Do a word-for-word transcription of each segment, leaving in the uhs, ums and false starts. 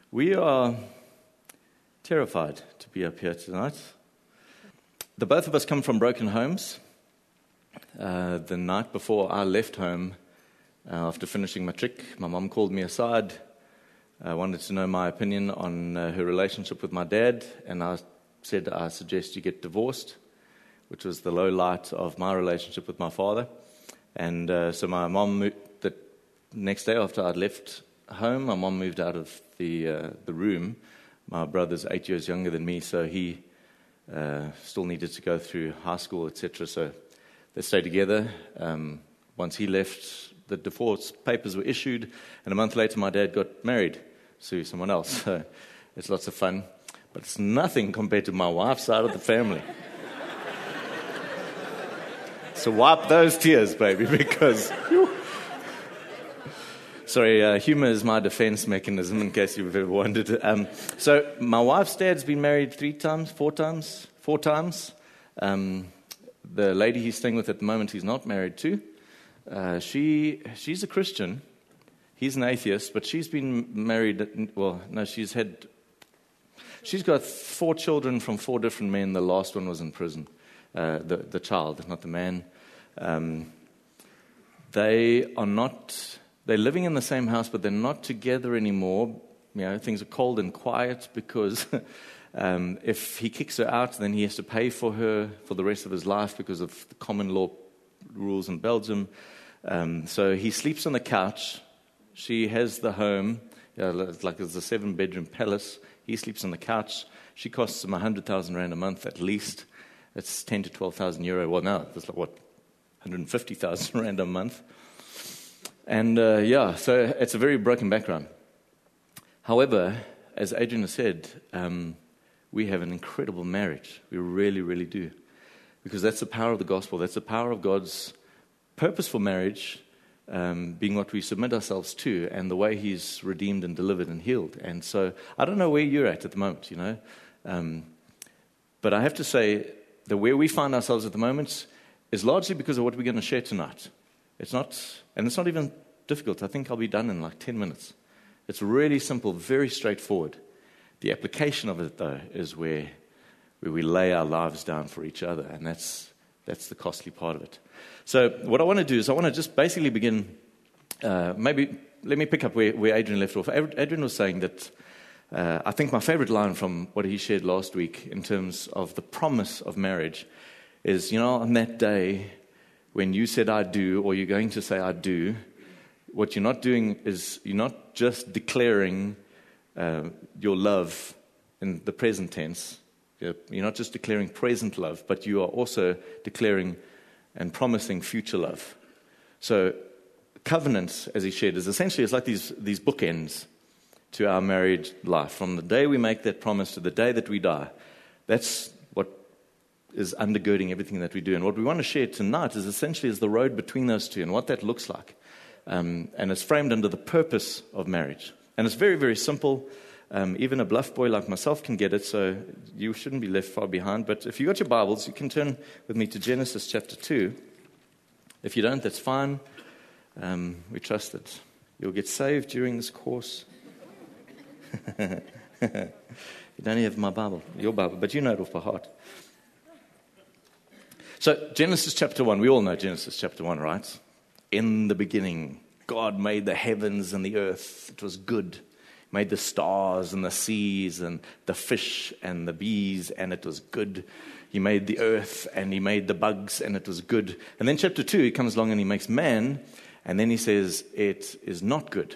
We are terrified to be up here tonight. The both of us come from broken homes. Uh, the night before I left home, uh, after finishing matric, my mom called me aside, uh, wanted to know my opinion on uh, her relationship with my dad, and I said, I suggest you get divorced, which was the low light of my relationship with my father. And uh, so my mom, moved, the next day after I'd left home, my mom moved out of the uh, the room. My brother's eight years younger than me, so he uh, still needed to go through high school, et cetera. So they stayed together. Um, once he left, the divorce papers were issued, and a month later, my dad got married to someone else. So it's lots of fun, but it's nothing compared to my wife's side of the family. So wipe those tears, baby, because... Sorry, uh, humor is my defense mechanism, in case you've ever wondered. Um, so my wife's dad's been married three times, four times, four times. Um, the lady he's staying with at the moment, he's not married to. Uh, she she's a Christian. He's an atheist, but she's been married. Well, no, she's had. She's got four children from four different men. The last one was in prison. Uh, the the child, not the man. Um, they are not. They're living in the same house, but they're not together anymore. You know, things are cold and quiet because um, if he kicks her out, then he has to pay for her for the rest of his life because of the common law rules in Belgium. Um, so he sleeps on the couch. She has the home. You know, it's like it's a seven-bedroom palace. He sleeps on the couch. She costs him one hundred thousand rand a month at least. It's ten to twelve thousand euro. Well, now it's like, what, one hundred fifty thousand rand a month. And uh, yeah, so it's a very broken background. However, as Adrian has said, um, we have an incredible marriage. We really, really do. Because that's the power of the gospel. That's the power of God's purpose for marriage um, being what we submit ourselves to and the way He's redeemed and delivered and healed. And so I don't know where you're at at the moment, you know. Um, but I have to say that where we find ourselves at the moment is largely because of what we're going to share tonight. It's not, and it's not even difficult. I think I'll be done in like ten minutes. It's really simple, very straightforward. The application of it, though, is where where we lay our lives down for each other, and that's that's the costly part of it. So what I want to do is I want to just basically begin, uh, maybe, let me pick up where, where Adrian left off. Adrian was saying that uh, I think my favorite line from what he shared last week in terms of the promise of marriage is, you know, on that day, when you said I do, or you're going to say I do, what you're not doing is you're not just declaring uh, your love in the present tense. You're not just declaring present love, but you are also declaring and promising future love. So covenants, as he shared, is essentially it's like these, these bookends to our married life. From the day we make that promise to the day that we die, that's is undergirding everything that we do. And what we want to share tonight is essentially is the road between those two and what that looks like. Um, and it's framed under the purpose of marriage. And it's very, very simple. Um, even a bluff boy like myself can get it, so you shouldn't be left far behind. But if you've got your Bibles, you can turn with me to Genesis chapter two. If you don't, that's fine. Um, we trust that you'll get saved during this course. You don't have my Bible, your Bible, but you know it off by heart. So Genesis chapter one, we all know Genesis chapter one, right? In the beginning, God made the heavens and the earth. It was good. He made the stars and the seas and the fish and the bees, and it was good. He made the earth and he made the bugs, and it was good. And then chapter two, he comes along and he makes man, and then he says, it is not good.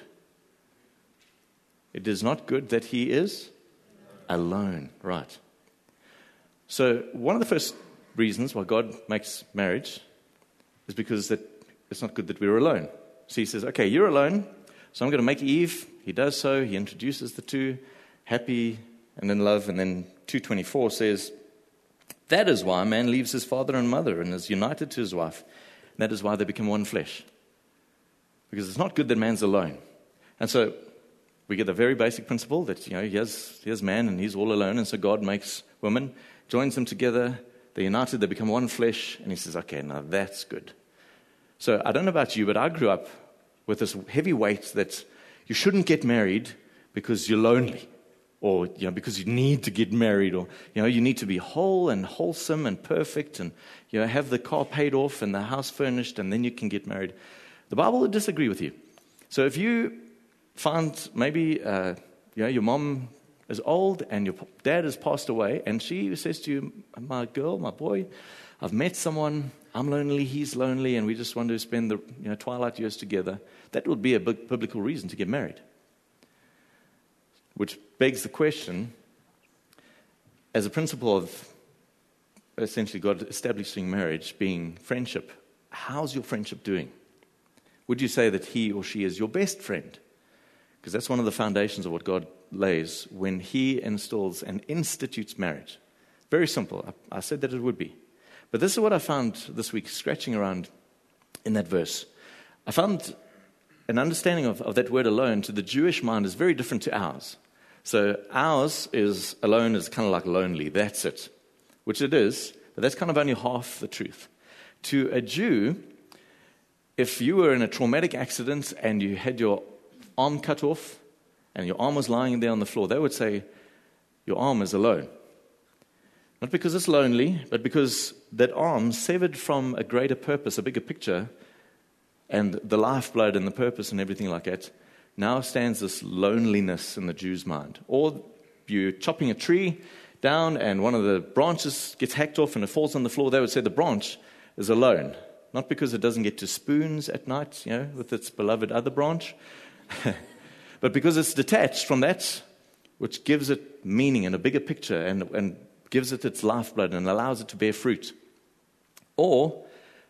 It is not good that he is alone, right? So one of the first reasons why God makes marriage is because that it's not good that we're alone. So he says, okay, you're alone, so I'm going to make Eve. He does so. He introduces the two, happy and in love. And then two twenty-four says, that is why a man leaves his father and mother and is united to his wife. And that is why they become one flesh. Because it's not good that man's alone. And so we get the very basic principle that, you know, here's, here's man and he's all alone. And so God makes woman, joins them together. They're united, they become one flesh, and he says, okay, now that's good. So I don't know about you, but I grew up with this heavy weight that you shouldn't get married because you're lonely, or you know, because you need to get married, or you know, you need to be whole and wholesome and perfect, and you know, have the car paid off and the house furnished, and then you can get married. The Bible would disagree with you. So if you find maybe uh, you know, your mom is old and your dad has passed away, and she says to you, "My girl, my boy, I've met someone. I'm lonely, he's lonely, and we just want to spend the you know, twilight years together," that would be a big biblical reason to get married. Which begs the question, as a principle of essentially God establishing marriage being friendship, how's your friendship doing? Would you say that he or she is your best friend? Because that's one of the foundations of what God lays when he installs and institutes marriage. Very simple. I, I said that it would be. But this is what I found this week, scratching around in that verse. I found an understanding of, of that word alone to the Jewish mind is very different to ours. So ours is alone is kind of like lonely, that's it, which it is, but that's kind of only half the truth. To a Jew, if you were in a traumatic accident and you had your arm cut off and your arm was lying there on the floor, they would say your arm is alone. Not because it's lonely, but because that arm severed from a greater purpose, a bigger picture, and the lifeblood and the purpose and everything like that, now stands this loneliness in the Jew's mind. Or you're chopping a tree down and one of the branches gets hacked off and it falls on the floor, they would say the branch is alone. Not because it doesn't get to spoons at night, you know, with its beloved other branch, but because it's detached from that, which gives it meaning and a bigger picture and, and gives it its lifeblood and allows it to bear fruit. Or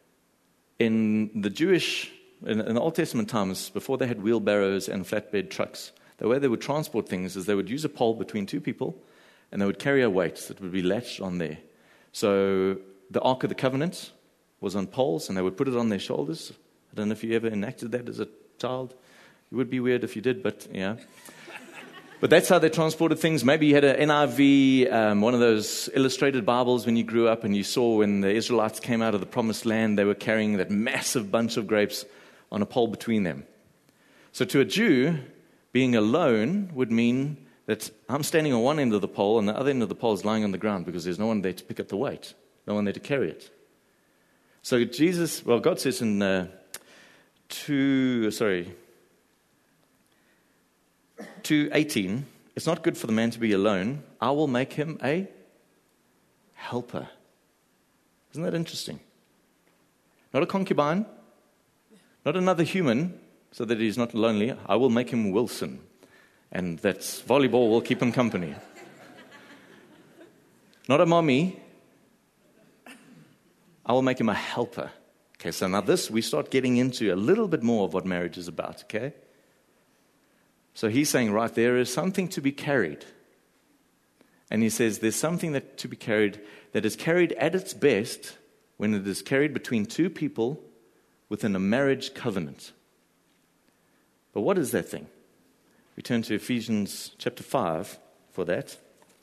in the Jewish In, in the Old Testament times, before they had wheelbarrows and flatbed trucks, the way they would transport things is they would use a pole between two people, and they would carry a weight that would be latched on there. So the Ark of the Covenant was on poles, and they would put it on their shoulders. I don't know if you ever enacted that as a child. It would be weird if you did, but yeah. But that's how they transported things. Maybe you had an N I V, um, one of those illustrated Bibles when you grew up, and you saw when the Israelites came out of the Promised Land, they were carrying that massive bunch of grapes on a pole between them. So to a Jew, being alone would mean that I'm standing on one end of the pole and the other end of the pole is lying on the ground because there's no one there to pick up the weight, no one there to carry it. So Jesus, well, God says in uh, two, sorry, two eighteen, it's not good for the man to be alone. I will make him a helper. Isn't that interesting? Not a concubine, not another human, so that he's not lonely. I will make him Wilson, and that's volleyball will keep him company. Not a mommy. I will make him a helper. Okay, so now this, we start getting into a little bit more of what marriage is about, okay? So he's saying, right, there is something to be carried. And he says there's something that to be carried that is carried at its best when it is carried between two people within a marriage covenant. But what is that thing? We turn to Ephesians chapter five for that.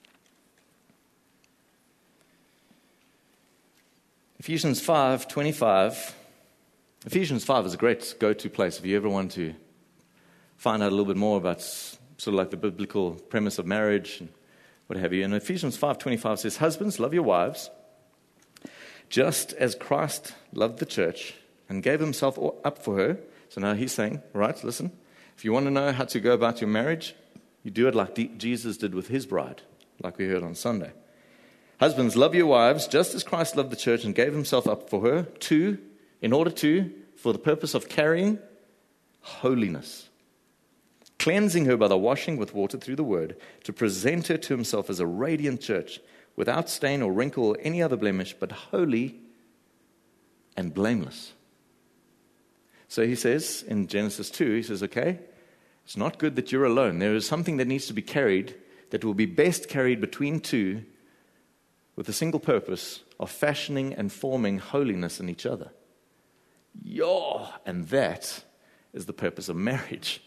Ephesians five twenty-five. Ephesians five is a great go-to place if you ever want to find out a little bit more about sort of like the biblical premise of marriage and what have you. And Ephesians five twenty-five says, "Husbands, love your wives, just as Christ loved the church and gave himself up for her." So now he's saying, right, listen, if you want to know how to go about your marriage, you do it like D- Jesus did with his bride, like we heard on Sunday. "Husbands, love your wives, just as Christ loved the church and gave himself up for her, to, in order to, for the purpose of carrying holiness, cleansing her by the washing with water through the word, to present her to himself as a radiant church, without stain or wrinkle or any other blemish, but holy and blameless." So he says in Genesis two, he says, okay, it's not good that you're alone. There is something that needs to be carried that will be best carried between two with the single purpose of fashioning and forming holiness in each other. Yo, and that is the purpose of marriage.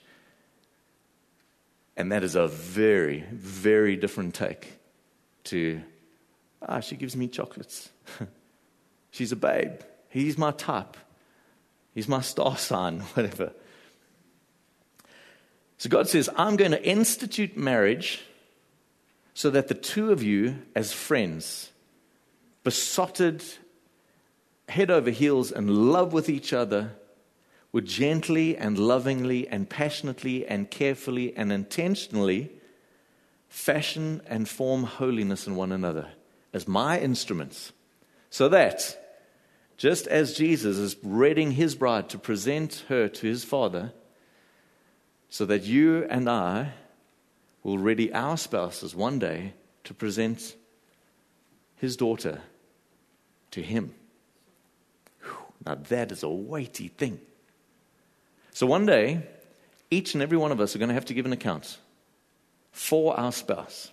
And that is a very, very different take to, ah, she gives me chocolates. She's a babe. He's my type. He's my star sign, whatever. So God says, I'm going to institute marriage so that the two of you as friends, besotted, head over heels in love with each other, would gently and lovingly and passionately and carefully and intentionally fashion and form holiness in one another as my instruments, so that just as Jesus is readying his bride to present her to his Father, so that you and I will ready our spouses one day to present his daughter to him. Whew, now that is a weighty thing. So one day, each and every one of us are going to have to give an account for our spouse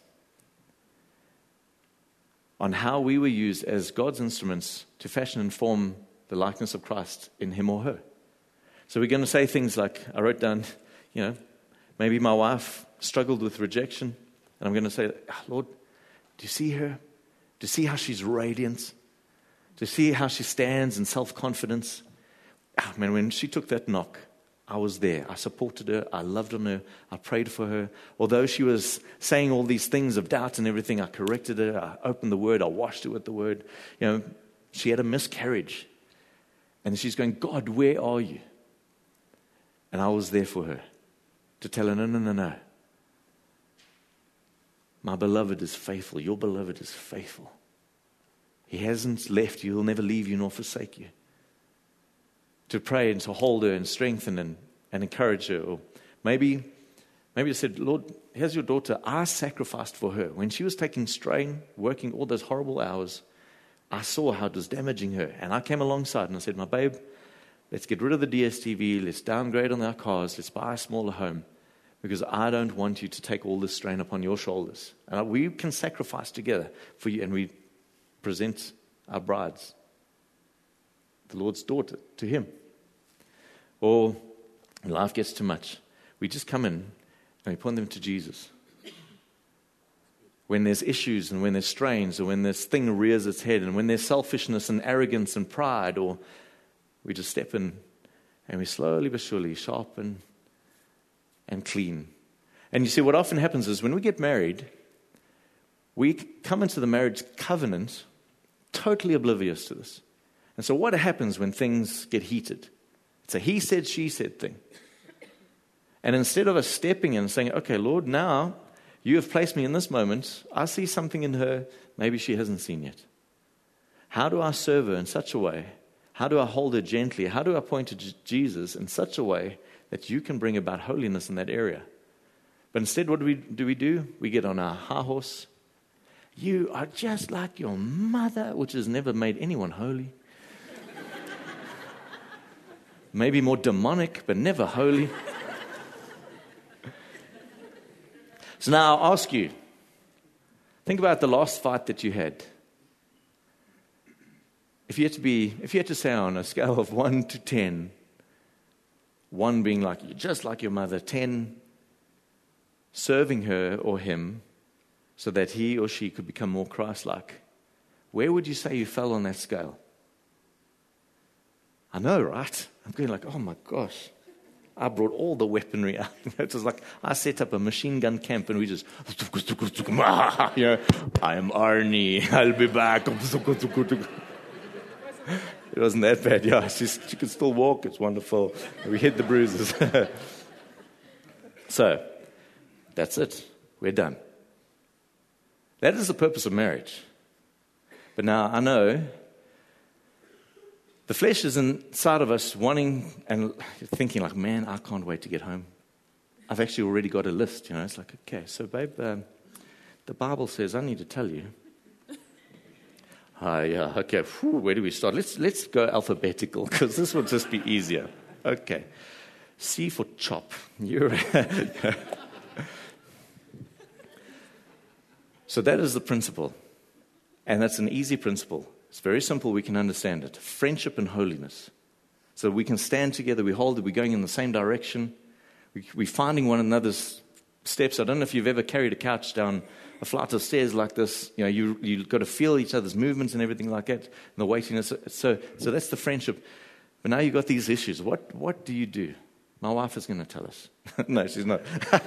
on how we were used as God's instruments to fashion and form the likeness of Christ in him or her. So we're going to say things like, I wrote down, you know, maybe my wife struggled with rejection, and I'm going to say, oh, Lord, do you see her? Do you see how she's radiant? Do you see how she stands in self-confidence? Oh, man, when she took that knock, I was there. I supported her. I loved on her. I prayed for her. Although she was saying all these things of doubt and everything, I corrected her. I opened the word. I washed her with the word. You know, she had a miscarriage. And she's going, God, where are you? And I was there for her to tell her, no, no, no, no. My beloved is faithful. Your beloved is faithful. He hasn't left you. He'll never leave you nor forsake you. To pray and to hold her and strengthen and, and encourage her. Or maybe, maybe I said, Lord, here's your daughter. I sacrificed for her. When she was taking strain, working all those horrible hours, I saw how it was damaging her. And I came alongside and I said, my babe, let's get rid of the D S T V. Let's downgrade on our cars. Let's buy a smaller home. Because I don't want you to take all this strain upon your shoulders. And we can sacrifice together for you. And we present our brides, the Lord's daughter, to him. Or when life gets too much, we just come in and we point them to Jesus. When there's issues and when there's strains or when this thing rears its head and when there's selfishness and arrogance and pride, or we just step in and we slowly but surely sharpen and clean. And you see, what often happens is when we get married, we come into the marriage covenant totally oblivious to this. And so what happens when things get heated? It's a he said, she said thing. And instead of us stepping in and saying, okay, Lord, now you have placed me in this moment. I see something in her maybe she hasn't seen yet. How do I serve her in such a way? How do I hold her gently? How do I point to J- Jesus in such a way that you can bring about holiness in that area? But instead, what do we do? We, do? we get on our high horse. You are just like your mother, which has never made anyone holy. Maybe more demonic, but never holy. So now I'll ask you, think about the last fight that you had. If you had to be, if you had to say on a scale of one to ten, one being like just like your mother, ten serving her or him so that he or she could become more Christ-like, where would you say you fell on that scale? I know, right? I'm going like, oh my gosh, I brought all the weaponry out. It was like I set up a machine gun camp and we just, you know, I am Arnie, I'll be back. It wasn't that bad. Yeah, she's, she could still walk. It's wonderful. We hid the bruises. So, that's it. We're done. That is the purpose of marriage. But now I know the flesh is inside of us wanting and thinking like, man, I can't wait to get home. I've actually already got a list. You know, it's like, okay, so babe, um, the Bible says I need to tell you. Ah, yeah, okay. Whew, where do we start? Let's let's go alphabetical because this will just be easier. Okay, C for chop. You're So that is the principle, and that's an easy principle. It's very simple. We can understand it. Friendship and holiness. So we can stand together. We hold it. We're going in the same direction. We, we're finding one another's steps. I don't know if you've ever carried a couch down a flight of stairs like this. You know, you you've got to feel each other's movements and everything like that, and the weightiness. So, so that's the friendship. But now you've got these issues. What what do you do? My wife is going to tell us. No, she's not.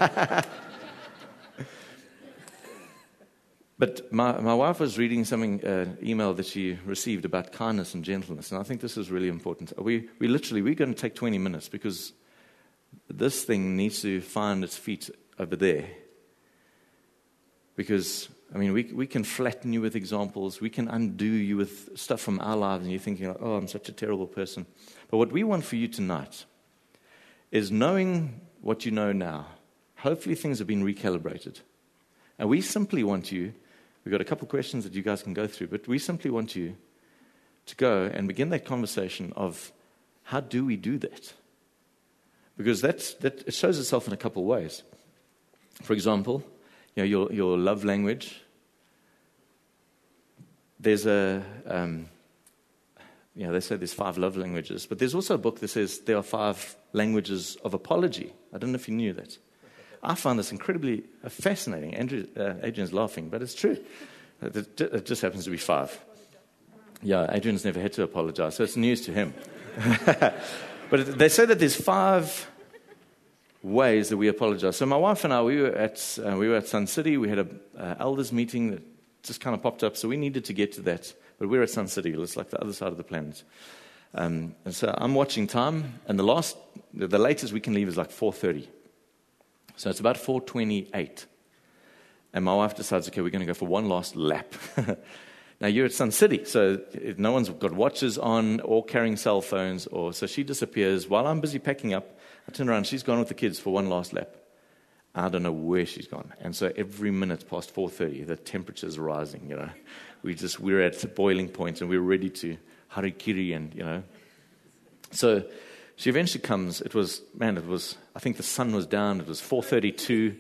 But my, my wife was reading something, an uh, email that she received about kindness and gentleness, and I think this is really important. We, we literally, we're going to take twenty minutes because this thing needs to find its feet over there. Because, I mean, we we can flatten you with examples. We can undo you with stuff from our lives, and you're thinking, like, oh, I'm such a terrible person. But what we want for you tonight is knowing what you know now. Hopefully things have been recalibrated. And we simply want you, we've got a couple of questions that you guys can go through, but we simply want you to go and begin that conversation of how do we do that? Because that's, that it shows itself in a couple of ways. For example, you know, your, your love language. There's a, um, you know, they say there's five love languages, but there's also a book that says there are five languages of apology. I don't know if you knew that. I find this incredibly fascinating. Andrew, uh, Adrian's laughing, but it's true. It, it just happens to be five. Yeah, Adrian's never had to apologize, so it's news to him. But they say that there's five ways that we apologize. So my wife and I, we were at uh, we were at Sun City. We had a uh, elders meeting that just kind of popped up, so we needed to get to that. But we're at Sun City. It's like the other side of the planet. Um, and so I'm watching time, and the last, the latest we can leave is like four thirty. So it's about four twenty-eight. And my wife decides, okay, we're going to go for one last lap. Now, you're at Sun City, so no one's got watches on or carrying cell phones. or So she disappears. While I'm busy packing up, I turn around, she's gone with the kids for one last lap. I don't know where she's gone. And so every minute past four thirty, the temperature's rising, you know. We just, we're at boiling point, and we're ready to harikiri and, you know. So she eventually comes. It was, man, it was, I think the sun was down. It was four thirty-two.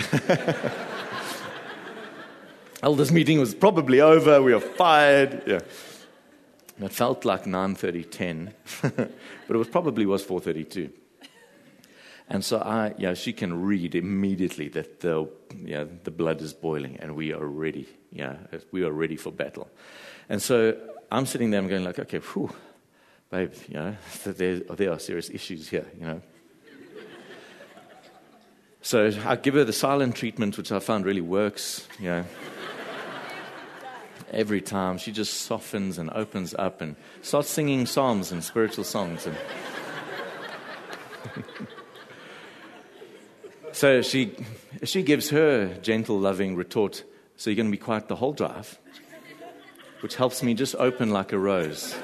Elders meeting was probably over. We were fired. Yeah. And it felt like nine thirty, ten. But it was probably was four thirty-two. And so I, yeah, she can read immediately that the, yeah, the blood is boiling and we are ready. Yeah, we are ready for battle. And so I'm sitting there and going like, okay, whew, babe, you know, there, there are serious issues here, you know. So I give her the silent treatment, which I found really works, you know. Every time she just softens and opens up and starts singing psalms and spiritual songs. And so she she gives her gentle, loving retort, so you're going to be quiet the whole drive, which helps me just open like a rose.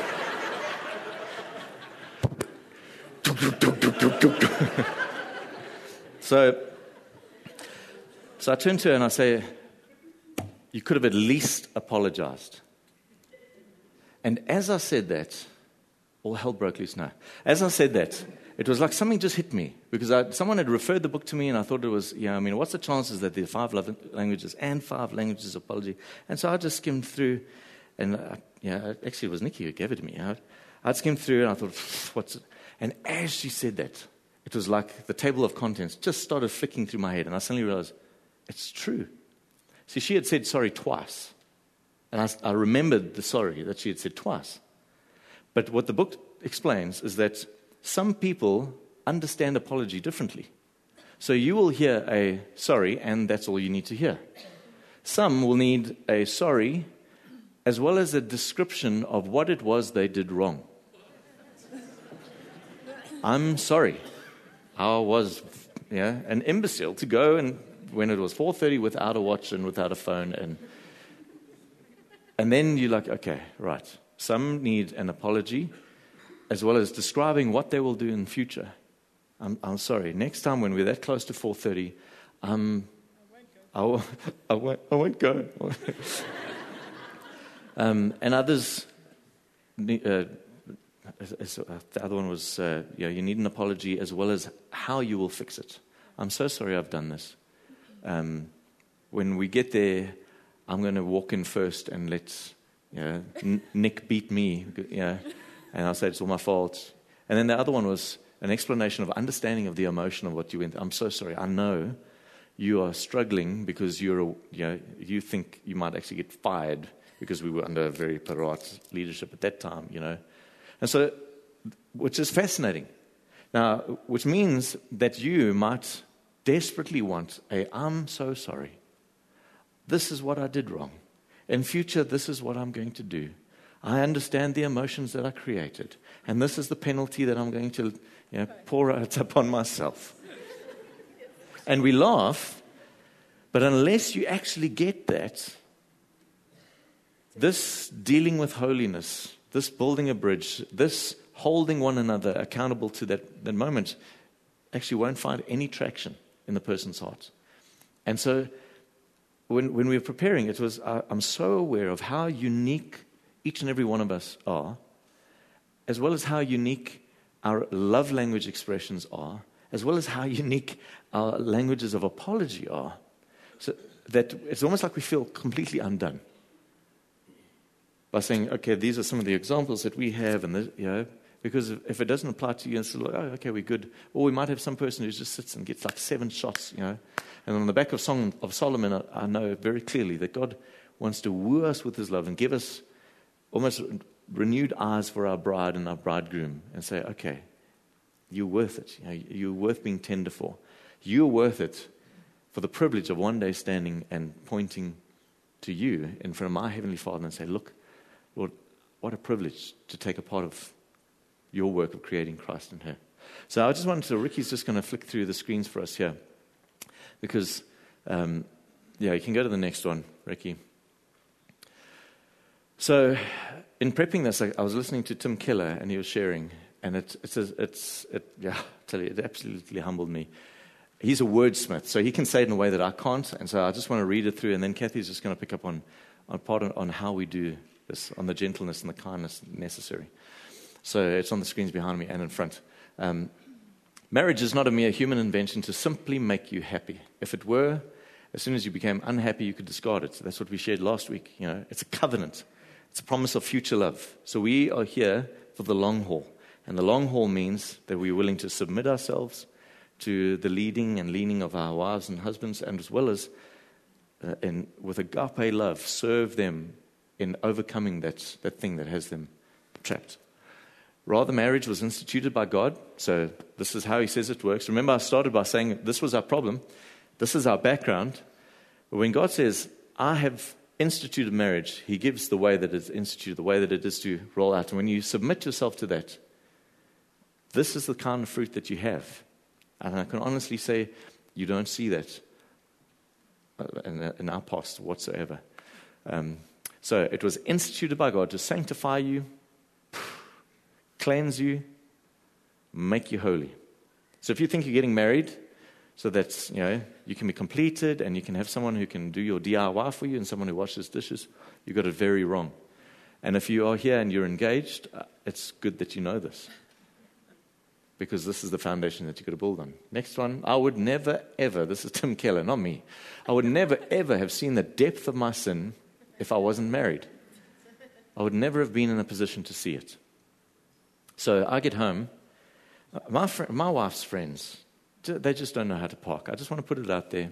so, so I turn to her and I say, you could have at least apologized. And as I said that, all hell broke loose now. As I said that, it was like something just hit me. Because I, someone had referred the book to me, and I thought it was, yeah, I mean, what's the chances that there are five love languages and five languages of apology? And so I just skimmed through, and I, yeah, actually it was Nikki who gave it to me. I, I'd skimmed through, and I thought, what's it? And as she said that, it was like the table of contents just started flicking through my head, and I suddenly realized, it's true. See, she had said sorry twice. And I, I remembered the sorry that she had said twice. But what the book explains is that some people understand apology differently. So you will hear a sorry, and that's all you need to hear. Some will need a sorry, as well as a description of what it was they did wrong. I'm sorry. I was yeah, an imbecile to go and when it was four thirty without a watch and without a phone. And and then you're like, okay, right. Some need an apology, as well as describing what they will do in the future. I'm, I'm sorry. Next time when we're that close to four thirty, um, I won't go. I won't, I won't go. um, and others, uh, the other one was, uh, you know, you need an apology as well as how you will fix it. I'm so sorry I've done this. Um, when we get there, I'm going to walk in first and let you know, N- Nick beat me, you know, and I'll say it's all my fault. And then the other one was an explanation of understanding of the emotion of what you went through. I'm so sorry. I know you are struggling because you're, a, you know, you think you might actually get fired because we were under very Parat leadership at that time, you know. And so, which is fascinating, Now, which means that you might desperately want a, I'm so sorry. This is what I did wrong. In future, this is what I'm going to do. I understand the emotions that I created. And this is the penalty that I'm going to you know, pour out upon myself. And we laugh, but unless you actually get that, this dealing with holiness, this building a bridge, this holding one another accountable to that, that moment, actually won't find any traction in the person's heart. And so when, when we were preparing, it was, uh, I'm so aware of how unique each and every one of us are, as well as how unique our love language expressions are, as well as how unique our languages of apology are. So that it's almost like we feel completely undone by saying, okay, these are some of the examples that we have, and this, you know, because if it doesn't apply to you, it's like, oh, okay, we're good. Or we might have some person who just sits and gets like seven shots, you know. And on the back of Song of Solomon, I, I know very clearly that God wants to woo us with his love and give us almost renewed eyes for our bride and our bridegroom and say, okay, you're worth it. You know, you're worth being tender for. You're worth it for the privilege of one day standing and pointing to you in front of my Heavenly Father and say, look, Lord, what a privilege to take a part of your work of creating Christ in her. So I just wanted to, Ricky's just going to flick through the screens for us here. Because, um, yeah, you can go to the next one, Ricky. So in prepping this, I, I was listening to Tim Keller, and he was sharing, and it, it says, it's, it, yeah, I tell you, it absolutely humbled me. He's a wordsmith, so he can say it in a way that I can't, and so I just want to read it through, and then Kathy's just going to pick up on, on part on, on how we do this, on the gentleness and the kindness necessary. So it's on the screens behind me and in front. Um, marriage is not a mere human invention to simply make you happy. If it were, as soon as you became unhappy, you could discard it. That's what we shared last week. You know, it's a covenant. It's a promise of future love. So we are here for the long haul. And the long haul means that we're willing to submit ourselves to the leading and leaning of our wives and husbands, and as well as uh, in, with agape love, serve them in overcoming that, that thing that has them trapped. Rather, marriage was instituted by God, so this is how he says it works. Remember, I started by saying this was our problem. This is our background. But when God says, I have instituted marriage, he gives the way that it's instituted, the way that it is to roll out. And when you submit yourself to that, this is the kind of fruit that you have. And I can honestly say, you don't see that in, in our past whatsoever. Um, so it was instituted by God to sanctify you, cleanse you, make you holy. So if you think you're getting married so that, you know, you can be completed and you can have someone who can do your D I Y for you and someone who washes dishes, you got it very wrong. And if you are here and you're engaged, uh, it's good that you know this, because this is the foundation that you've got to build on. Next one, I would never, ever, this is Tim Keller, not me, I would never, ever have seen the depth of my sin if I wasn't married. I would never have been in a position to see it. So I get home, my fr- my wife's friends, they just don't know how to park. I just want to put it out there.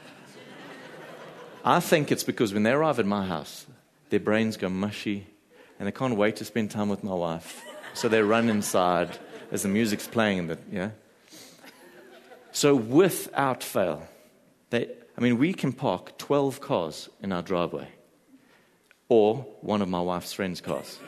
I think it's because when they arrive at my house, their brains go mushy, and they can't wait to spend time with my wife. So they run inside as the music's playing. That yeah. So without fail, they, I mean, we can park twelve cars in our driveway, or one of my wife's friends' cars.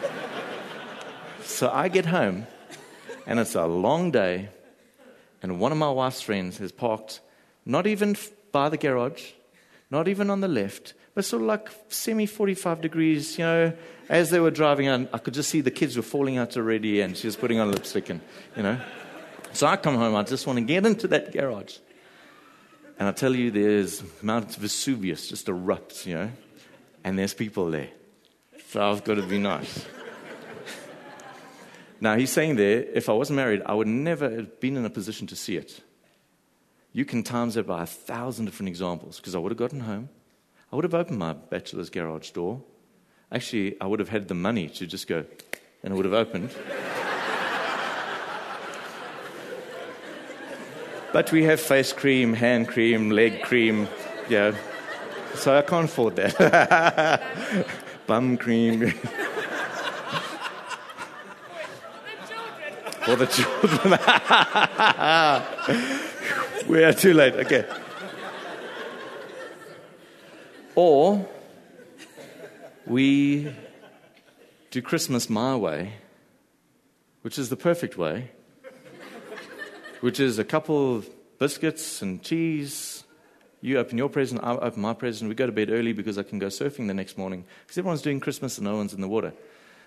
So I get home, and it's a long day, and one of my wife's friends has parked not even by the garage, not even on the left, but sort of like semi forty-five degrees, you know. As they were driving on, I could just see the kids were falling out already, and she was putting on lipstick, and, you know. So I come home, I just want to get into that garage. And I tell you, there's Mount Vesuvius just erupts, you know, and there's people there. So I've got to be nice. Now, he's saying there, if I wasn't married, I would never have been in a position to see it. You can times that by a thousand different examples, because I would have gotten home, I would have opened my bachelor's garage door. Actually, I would have had the money to just go, and it would have opened. But we have face cream, hand cream, leg cream, yeah. So I can't afford that. Bum cream. for the children. We are too late. Okay. Or we do Christmas my way, which is the perfect way, which is a couple of biscuits and cheese. You open your present, I open my present. We go to bed early because I can go surfing the next morning because everyone's doing Christmas and no one's in the water.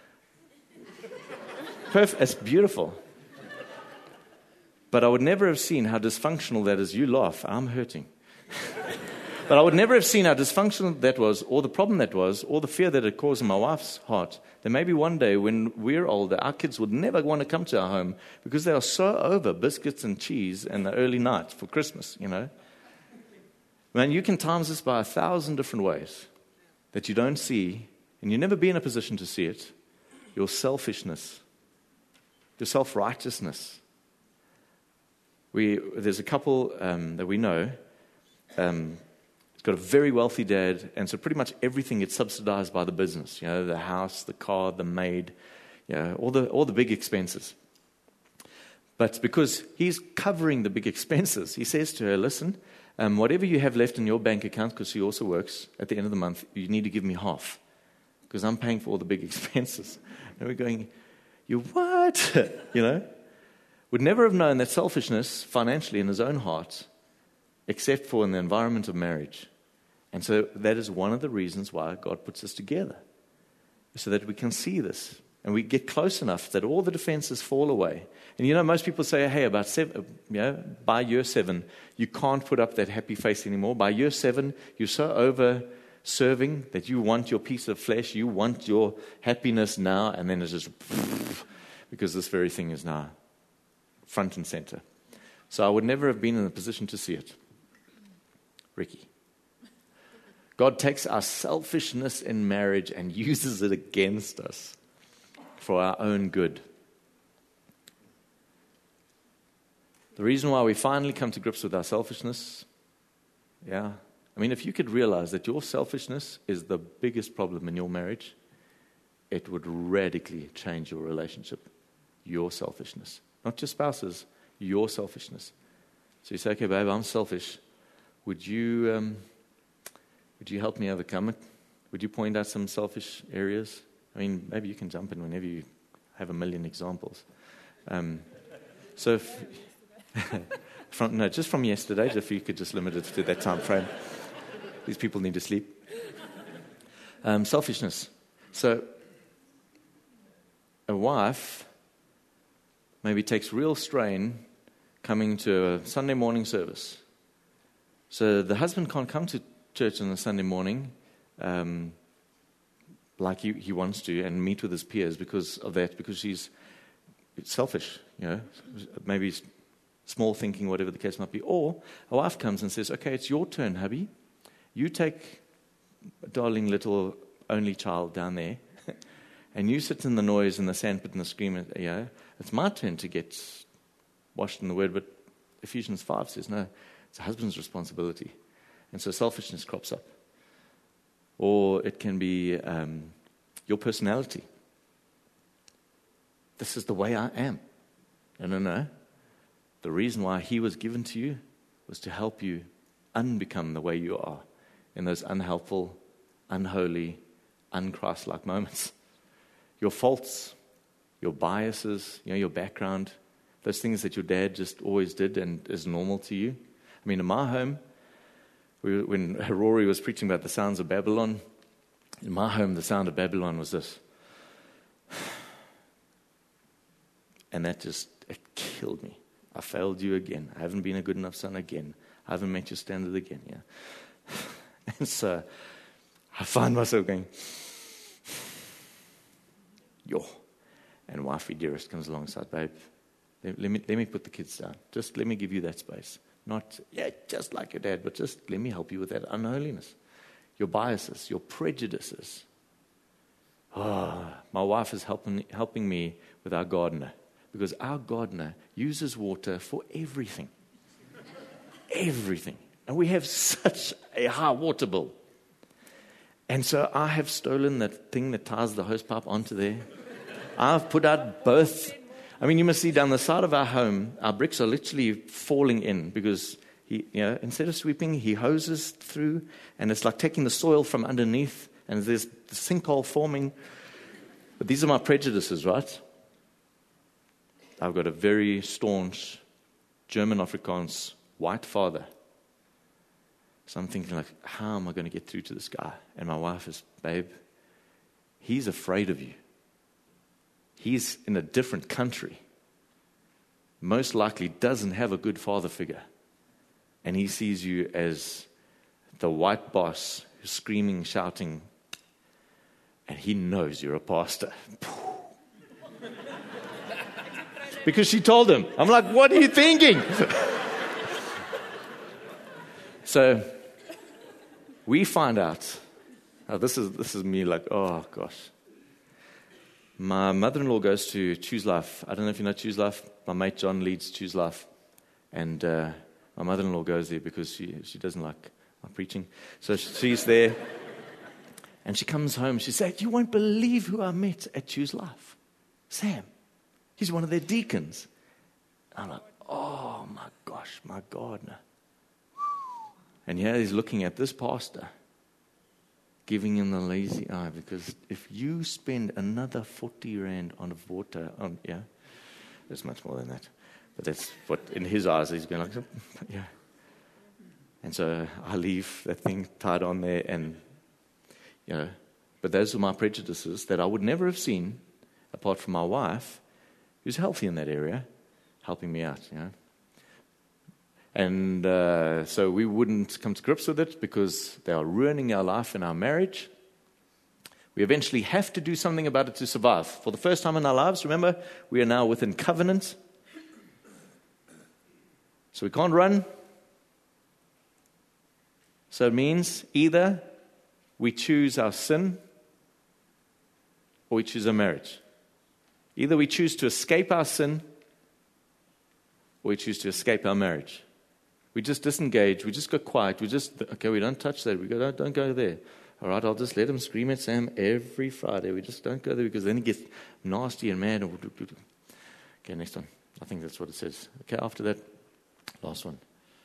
Perfect. It's beautiful. But I would never have seen how dysfunctional that is. You laugh. I'm hurting. But I would never have seen how dysfunctional that was, or the problem that was, or the fear that it caused in my wife's heart. That maybe one day when we're older, our kids would never want to come to our home because they are so over biscuits and cheese and the early night for Christmas, you know. Man, you can times this by a thousand different ways that you don't see, and you'll never be in a position to see it. Your selfishness, your self-righteousness. We, there's a couple um, that we know. Um, he's got a very wealthy dad, and so pretty much everything gets subsidized by the business. You know, the house, the car, the maid, you know, all the all the big expenses. But because he's covering the big expenses, he says to her, "Listen, um, whatever you have left in your bank account, because she also works at the end of the month, you need to give me half, because I'm paying for all the big expenses." And we're going, "You what?" You know. Would never have known that selfishness financially in his own heart, except for in the environment of marriage. And so that is one of the reasons why God puts us together, so that we can see this. And we get close enough that all the defenses fall away. And you know, most people say, hey, about seven, you know, by year seven, you can't put up that happy face anymore. By year seven, you're so over serving that you want your piece of flesh, you want your happiness now, and then it's just because this very thing is now front and center. So I would never have been in a position to see it. Ricky. God takes our selfishness in marriage and uses it against us for our own good. The reason why we finally come to grips with our selfishness, yeah, I mean, if you could realize that your selfishness is the biggest problem in your marriage, it would radically change your relationship. Your selfishness. Not your spouse's, your selfishness. So you say, okay, babe, I'm selfish. Would you um, would you help me overcome it? Would you point out some selfish areas? I mean, maybe you can jump in whenever you have a million examples. Um, so, if, from, no, just from yesterday, if you could just limit it to that time frame. These people need to sleep. Um, selfishness. So, a wife maybe takes real strain coming to a Sunday morning service. So the husband can't come to church on a Sunday morning um, like he, he wants to and meet with his peers because of that, because she's selfish, you know, maybe small thinking, whatever the case might be. Or a wife comes and says, okay, it's your turn, hubby. You take a darling little only child down there and you sit in the noise and the sandpit and the scream, and, you know, it's my turn to get washed in the word, but Ephesians five says, no, it's a husband's responsibility. And so selfishness crops up. Or it can be um, your personality. This is the way I am. No, no, no. The reason why he was given to you was to help you unbecome the way you are in those unhelpful, unholy, unchrist-like moments. Your faults, your biases, you know, your background, those things that your dad just always did and is normal to you. I mean, in my home, we, when Rory was preaching about the sounds of Babylon, in my home, the sound of Babylon was this. And that just, it killed me. I failed you again. I haven't been a good enough son again. I haven't met your standard again. Yeah. And so I find myself going, yo. And wifey dearest comes alongside, babe, let, let me let me put the kids down. Just let me give you that space. Not, yeah, just like your dad, but just let me help you with that unholiness. Your biases, your prejudices. Oh, my wife is helping helping me with our gardener, because our gardener uses water for everything. Everything. And we have such a high water bill. And so I have stolen that thing that ties the hose pipe onto there. I've put out both. I mean, you must see down the side of our home, our bricks are literally falling in because he, you know, instead of sweeping, he hoses through, and it's like taking the soil from underneath, and there's the sinkhole forming. But these are my prejudices, right? I've got a very staunch German Afrikaans white father. So I'm thinking, like, how am I going to get through to this guy? And my wife is, babe, he's afraid of you. He's in a different country. Most likely doesn't have a good father figure. And he sees you as the white boss who's screaming, shouting, and he knows you're a pastor. Because she told him. I'm like, what are you thinking? So we find out. Oh, this is this is me like, oh gosh. My mother-in-law goes to Choose Life. I don't know if you know Choose Life. My mate John leads Choose Life. And uh, my mother-in-law goes there because she, she doesn't like my preaching. So she's there. And she comes home. She said, you won't believe who I met at Choose Life. Sam. He's one of their deacons. And I'm like, oh my gosh, my God. No. And here he's looking at this pastor, giving him the lazy eye, because if you spend another forty rand on a water, on, yeah, there's much more than that. But that's what, in his eyes, he's going like, yeah. And so I leave that thing tied on there, and, you know, but those are my prejudices that I would never have seen, apart from my wife, who's healthy in that area, helping me out, you know. And uh, so we wouldn't come to grips with it because they are ruining our life and our marriage. We eventually have to do something about it to survive. For the first time in our lives, remember, we are now within covenant. So we can't run. So it means either we choose our sin or we choose our marriage. Either we choose to escape our sin or we choose to escape our marriage. We just disengage. We just go quiet. We just, okay, we don't touch that. We go, don't, don't go there. All right, I'll just let him scream at Sam every Friday. We just don't go there because then he gets nasty and mad. Okay, next one. I think that's what it says. Okay, after that, last one.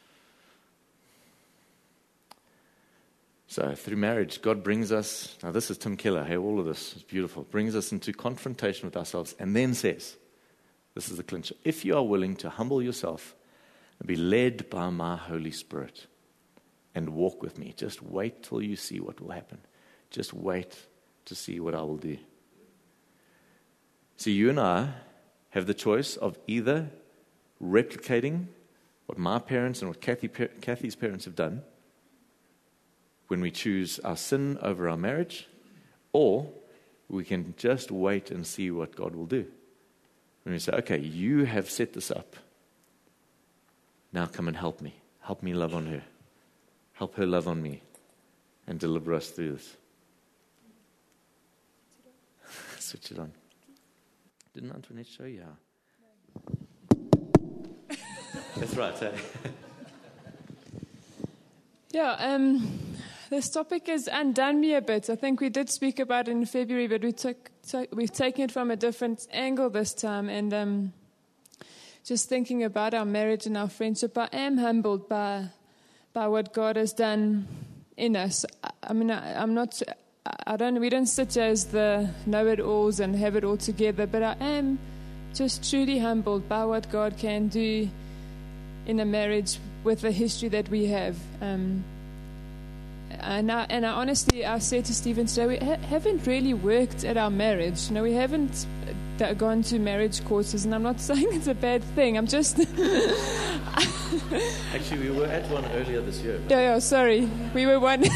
So through marriage, God brings us, now this is Tim Keller, hey, all of this is beautiful, brings us into confrontation with ourselves and then says, this is the clincher, if you are willing to humble yourself and be led by my Holy Spirit and walk with me, just wait till you see what will happen. Just wait to see what I will do. So you and I have the choice of either replicating what my parents and what Kathy, Kathy's parents have done when we choose our sin over our marriage, or we can just wait and see what God will do. When we say, okay, you have set this up. Now come and help me. Help me love on her. Help her love on me. And deliver us through this. Switch it on. Didn't Antoinette show you how? That's right, eh? Yeah, um, this topic has undone me a bit. I think we did speak about it in February, but we took, took, we've taken it from a different angle this time. And um, just thinking about our marriage and our friendship, I am humbled by by what God has done in us. I, I mean, I, I'm not. I don't. We don't sit here as the know-it-alls and have it all together, but I am just truly humbled by what God can do in a marriage with the history that we have. Um, and, I, and I honestly, I said to Stephen today, we ha- haven't really worked at our marriage. You know, we haven't uh, gone to marriage courses, and I'm not saying it's a bad thing. I'm just... Actually, we were at one earlier this year. Yeah, yeah, sorry. We were one...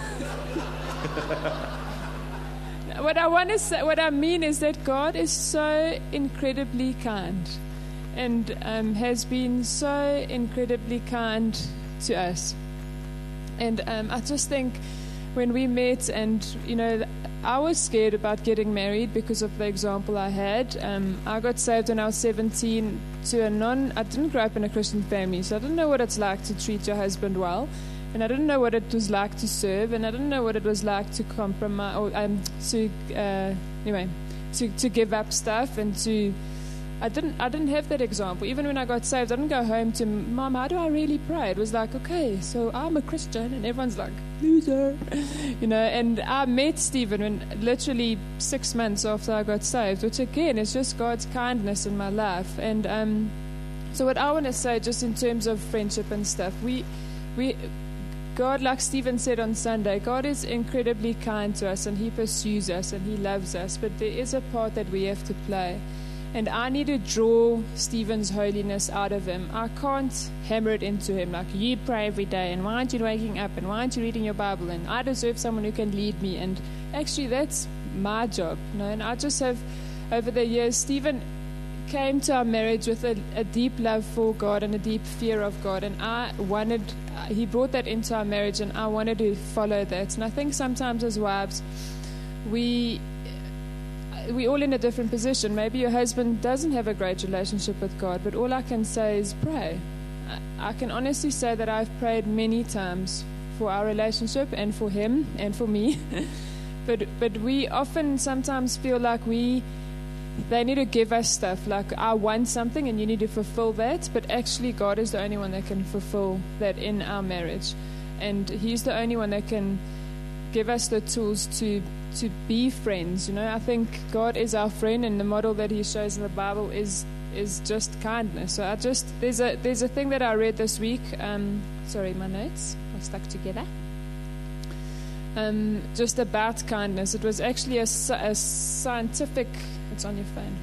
What I want to say, what I mean is that God is so incredibly kind, and um, has been so incredibly kind to us. And um, I just think when we met, and you know, I was scared about getting married because of the example I had. Um, I got saved when I was seventeen to a non. I didn't grow up in a Christian family, so I didn't know what it's like to treat your husband well. And I didn't know what it was like to serve, and I didn't know what it was like to compromise, or um, to uh, anyway, to, to give up stuff and to I didn't I didn't have that example. Even when I got saved, I didn't go home to, Mom, how do I really pray? It was like, okay, so I'm a Christian, and everyone's like, loser. You know, and I met Stephen when literally six months after I got saved, which again is just God's kindness in my life. And um, so what I want to say, just in terms of friendship and stuff, we we God, like Stephen said on Sunday, God is incredibly kind to us, and He pursues us, and He loves us. But there is a part that we have to play. And I need to draw Stephen's holiness out of him. I can't hammer it into him like, you pray every day, and why aren't you waking up, and why aren't you reading your Bible, and I deserve someone who can lead me. And actually, that's my job. You know? And I just have, over the years, Stephen came to our marriage with a, a deep love for God and a deep fear of God. And I wanted, he brought that into our marriage, and I wanted to follow that. And I think sometimes as wives, we... we're all in a different position. Maybe your husband doesn't have a great relationship with God, but all I can say is pray. I can honestly say that I've prayed many times for our relationship and for him and for me. but but we often sometimes feel like we they need to give us stuff, like I want something and you need to fulfill that, but actually God is the only one that can fulfill that in our marriage. And He's the only one that can give us the tools to to be friends. You know, I think God is our friend, and the model that He shows in the Bible is is just kindness. So I just there's a there's a thing that I read this week. Um, sorry, my notes are stuck together. Um, just about kindness. It was actually a, a scientific. It's on your phone.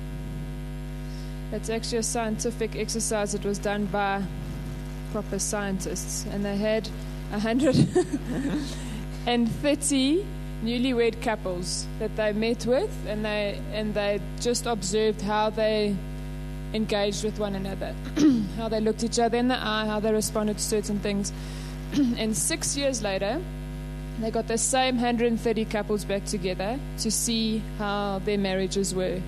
It's actually a scientific exercise that was done by proper scientists, and they had a hundred and thirty newlywed couples that they met with, and they and they just observed how they engaged with one another, how they looked each other in the eye, how they responded to certain things. And six years later, they got the same one hundred thirty couples back together to see how their marriages were.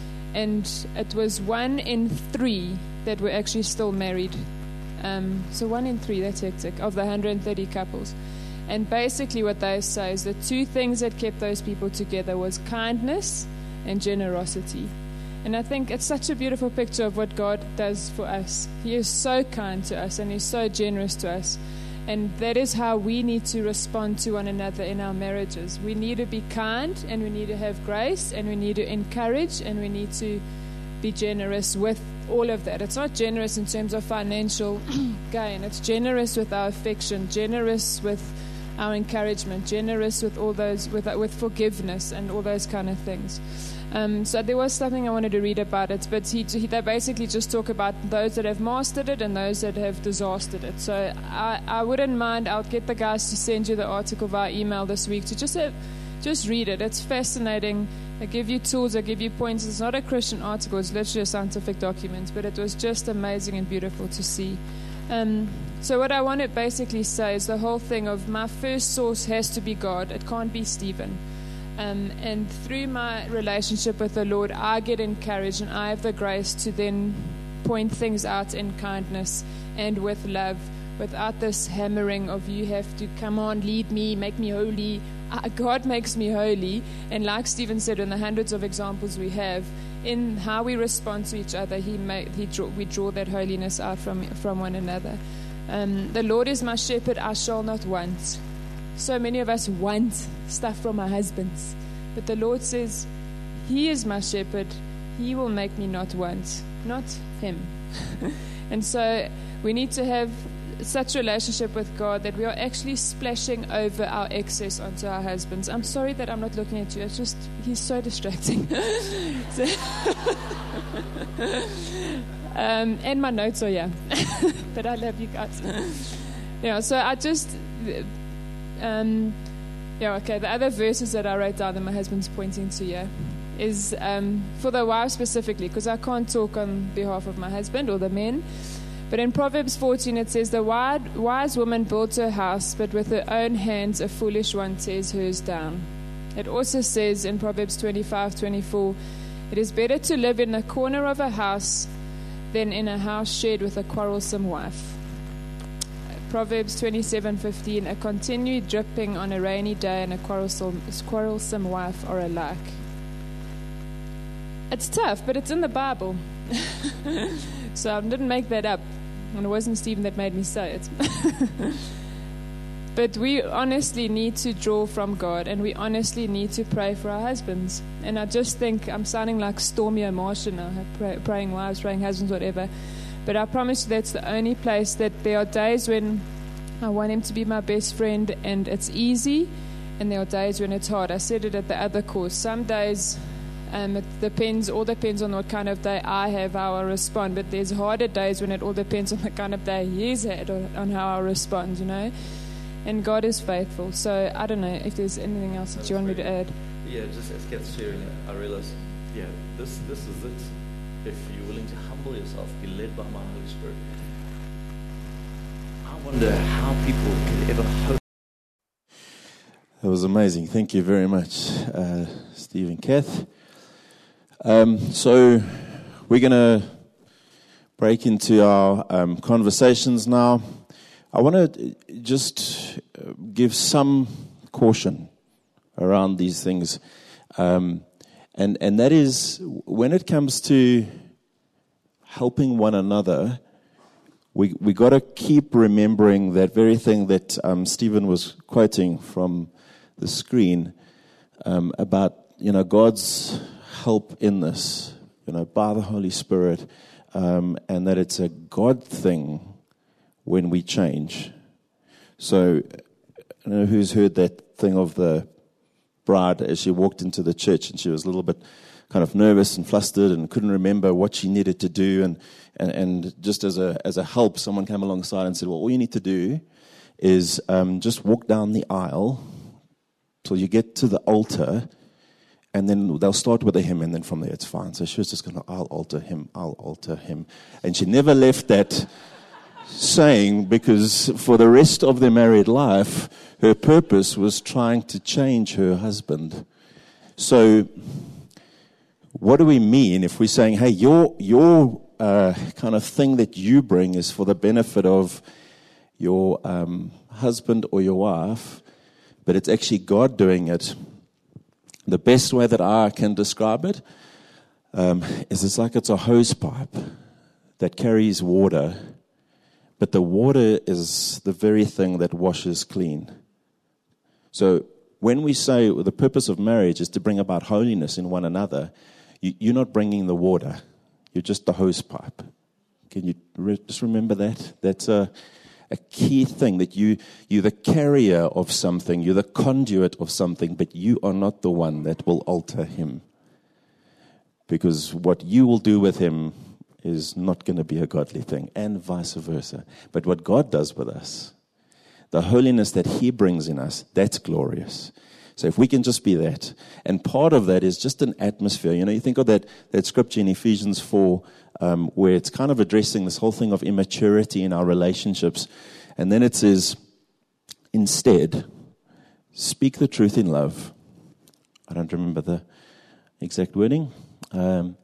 And it was one in three that were actually still married. Um, so one in three, that's hectic, of the one hundred thirty couples. And basically what they say is the two things that kept those people together was kindness and generosity. And I think it's such a beautiful picture of what God does for us. He is so kind to us, and He's so generous to us. And that is how we need to respond to one another in our marriages. We need to be kind, and we need to have grace, and we need to encourage, and we need to be generous with all of that. It's not generous in terms of financial gain. It's generous with our affection, generous with our encouragement, generous with all those, with with forgiveness and all those kind of things. Um, so there was something I wanted to read about it, but he, he, they basically just talk about those that have mastered it and those that have disastered it. So I, I wouldn't mind, I'll get the guys to send you the article via email this week to just have, just read it. It's fascinating. I give you tools, I give you points. It's not a Christian article, it's literally a scientific document, but it was just amazing and beautiful to see. Um, so what I want to basically say is the whole thing of my first source has to be God. It can't be Stephen. Um, and through my relationship with the Lord, I get encouraged, and I have the grace to then point things out in kindness and with love, without this hammering of you have to come on, lead me, make me holy. Uh, God makes me holy. And like Stephen said, in the hundreds of examples we have, in how we respond to each other, he made, he draw, we draw that holiness out from, from one another. Um, the Lord is my shepherd, I shall not want. So many of us want stuff from our husbands. But the Lord says, He is my shepherd. He will make me not want, not him. And so we need to have such a relationship with God that we are actually splashing over our excess onto our husbands. I'm sorry that I'm not looking at you. It's just, he's so distracting. so, um, and my notes are here. But I love you guys. Yeah, so I just... Um, yeah, okay. The other verses that I wrote down that my husband's pointing to here is um, for the wives specifically, because I can't talk on behalf of my husband or the men. But in Proverbs fourteen it says, the wise woman builds her house, but with her own hands a foolish one tears hers down. It also says in Proverbs twenty-five twenty-four, it is better to live in the corner of a house than in a house shared with a quarrelsome wife. Proverbs twenty-seven fifteen, a continued dripping on a rainy day and a quarrelsome, quarrelsome wife are alike. It's tough, but it's in the Bible. So I didn't make that up. And it wasn't Stephen that made me say it. But we honestly need to draw from God, and we honestly need to pray for our husbands. And I just think I'm sounding like Stormy O'Marshall now, pray, praying wives, praying husbands, whatever. But I promise you that's the only place that there are days when I want him to be my best friend and it's easy, and there are days when it's hard. I said it at the other course. Some days um, it depends, all depends on what kind of day I have, how I respond. But there's harder days when it all depends on the kind of day he's had, or on how I respond, you know. And God is faithful. So I don't know if there's anything else that you want me to add. Yeah, just as Kath's sharing it, I realized, yeah, this this is it. If you're willing to humble yourself, be led by my Holy Spirit. I wonder how people could ever hope. That was amazing. Thank you very much, uh, Steve and Kath. Um, so we're going to break into our um, conversations now. I want to just give some caution around these things. Um, and, and that is, when it comes to helping one another, we we got to keep remembering that very thing that um, Stephen was quoting from the screen um, about, you know, God's help in this, you know, by the Holy Spirit, um, and that it's a God thing when we change. So, I don't know who's heard that thing of the bride as she walked into the church and she was a little bit kind of nervous and flustered and couldn't remember what she needed to do. And, and, and just as a as a help, someone came alongside and said, well, all you need to do is um, just walk down the aisle till you get to the altar, and then they'll start with a hymn, and then from there it's fine. So she was just going to, I'll alter him, I'll alter him. And she never left that saying, because for the rest of their married life, her purpose was trying to change her husband. So what do we mean if we're saying, hey, your your uh, kind of thing that you bring is for the benefit of your um, husband or your wife, but it's actually God doing it? The best way that I can describe it um, is it's like it's a hose pipe that carries water, but the water is the very thing that washes clean. So when we say the purpose of marriage is to bring about holiness in one another, you, you're not bringing the water. You're just the hose pipe. Can you re- just remember that? That's a, a key thing, that you, you're the carrier of something. You're the conduit of something, but you are not the one that will alter him. Because what you will do with him is not going to be a godly thing, and vice versa. But what God does with us, the holiness that he brings in us, that's glorious. So if we can just be that. And part of that is just an atmosphere. You know, you think of that, that scripture in Ephesians four, um, where it's kind of addressing this whole thing of immaturity in our relationships. And then it says, instead, speak the truth in love. I don't remember the exact wording. Um,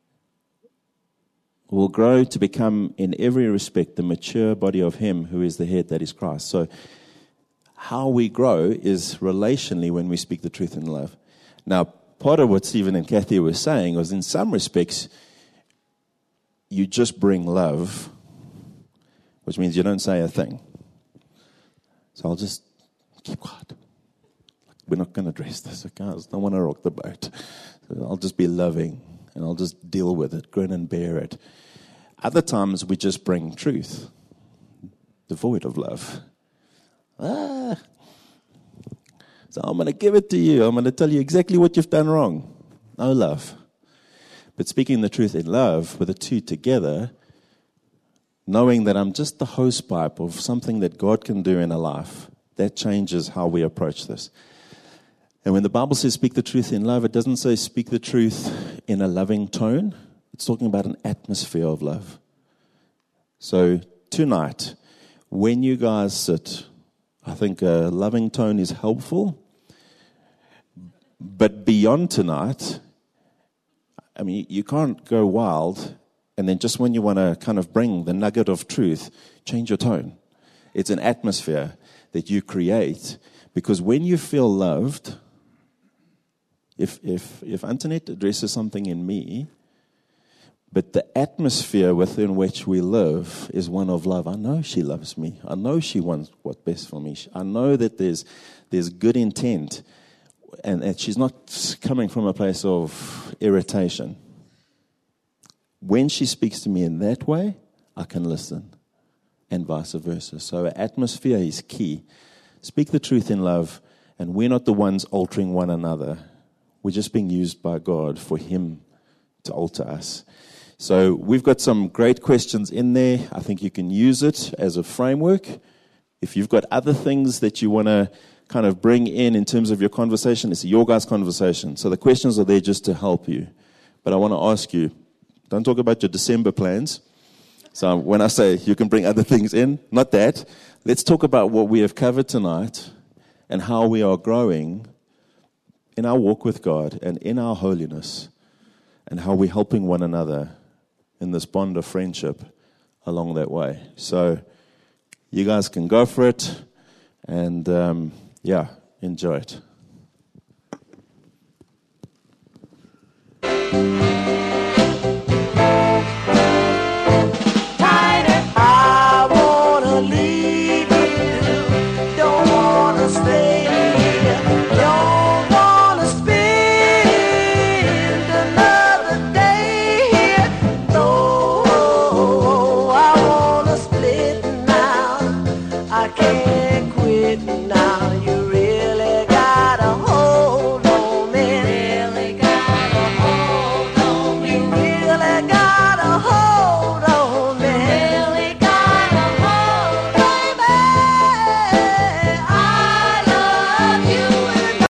will grow to become in every respect the mature body of him who is the head, that is Christ. So how we grow is relationally when we speak the truth in love. Now, part of what Stephen and Kathy were saying was, in some respects, you just bring love, which means you don't say a thing. So I'll just keep quiet. We're not going to address this, okay? I don't want to rock the boat. So I'll just be loving, and I'll just deal with it, grin and bear it. Other times we just bring truth, devoid of love. Ah. So I'm going to give it to you. I'm going to tell you exactly what you've done wrong. No love. But speaking the truth in love, with the two together, knowing that I'm just the hose pipe of something that God can do in a life, that changes how we approach this. And when the Bible says speak the truth in love, it doesn't say speak the truth in a loving tone. It's talking about an atmosphere of love. So tonight, when you guys sit, I think a loving tone is helpful. But beyond tonight, I mean, you can't go wild and then just when you want to kind of bring the nugget of truth, change your tone. It's an atmosphere that you create, because when you feel loved, If, if, if Antoinette addresses something in me, but the atmosphere within which we live is one of love. I know she loves me. I know she wants what's best for me. I know that there's there's good intent, and that she's not coming from a place of irritation. When she speaks to me in that way, I can listen, and vice versa. So atmosphere is key. Speak the truth in love, and we're not the ones altering one another. We're just being used by God for Him to alter us. So we've got some great questions in there. I think you can use it as a framework. If you've got other things that you want to kind of bring in in terms of your conversation, it's your guys' conversation. So the questions are there just to help you. But I want to ask you, don't talk about your December plans. So when I say you can bring other things in, not that. Let's talk about what we have covered tonight and how we are growing in our walk with God and in our holiness, and how we're helping one another in this bond of friendship along that way. So you guys can go for it, and um, yeah, enjoy it.